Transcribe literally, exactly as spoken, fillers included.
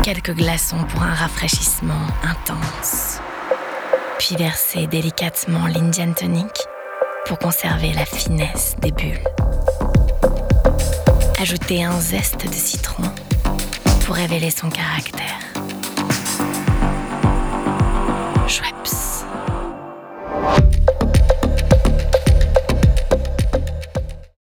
quelques glaçons pour un rafraîchissement intense. Puis verser délicatement l'Indian Tonic pour conserver la finesse des bulles. Ajouter un zeste de citron pour révéler son caractère.